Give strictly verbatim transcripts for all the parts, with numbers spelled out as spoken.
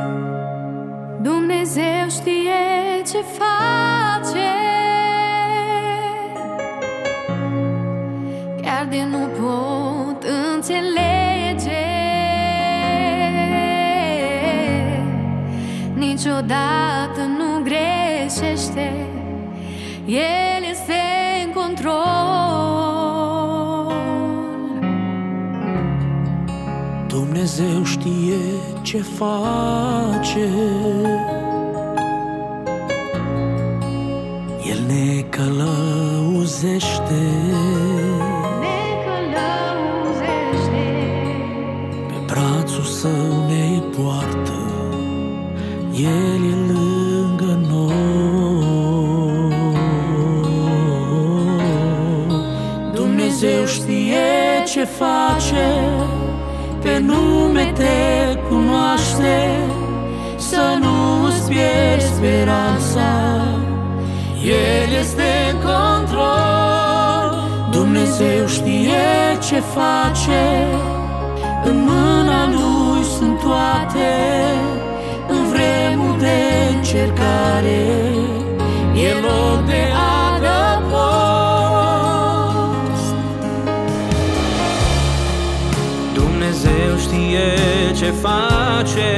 Dumnezeu știe ce face, chiar de nu pot înțelege. Niciodată nu greșește, El este în control. Dumnezeu știe ce face, El ne călăuzește, Ne călăuzește, pe brațul Său ne poartă, El e lângă noi. Dumnezeu știe ce face, pe nume te cunoaște, să nu-ți pierzi speranța, El este în control. Dumnezeu știe ce face, în mâna Lui sunt toate, în vremuri de încercare e loc de adăpost. Dumnezeu știe ce face,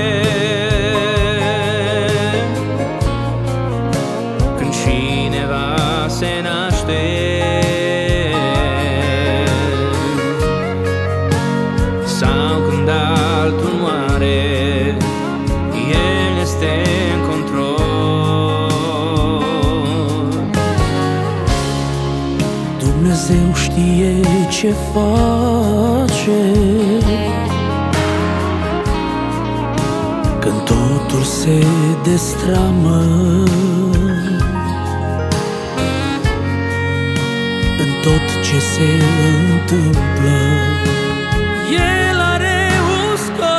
când cineva se naște, sau când altul moare, El este în control. Dumnezeu știe ce face, când totul se destramă, în tot ce se întâmplă, El are un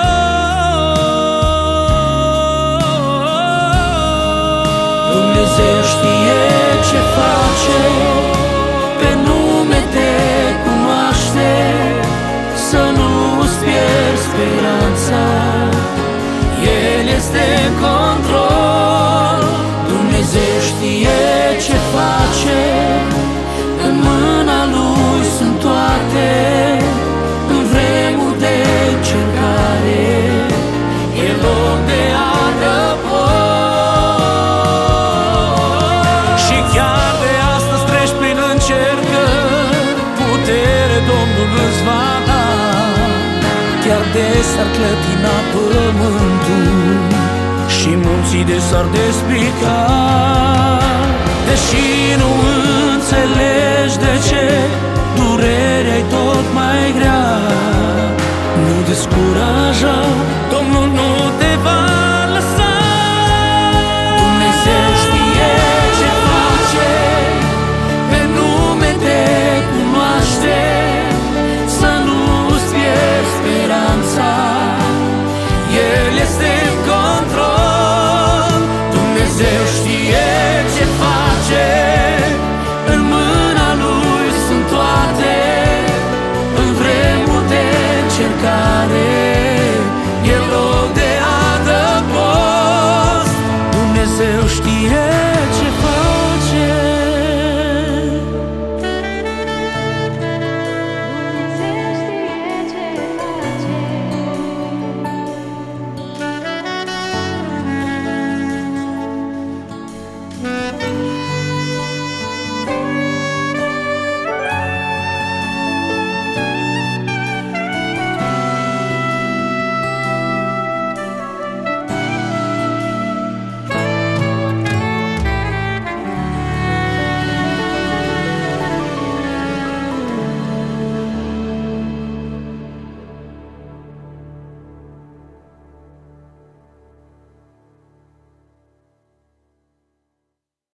scop. Dumnezeu știe ce face, pe nume te cunoaște, să nu-ți pierzi speranța, El este în control. Dumnezeu știe ce face, în mâna Lui sunt toate, în vremuri de încercare e loc de adăpost. Și chiar de astăzi treci prin încercări, putere Domnul îți va da. Chiar de s-ar clătina pământul și munții de s-ar despica, deși nu înțelegi,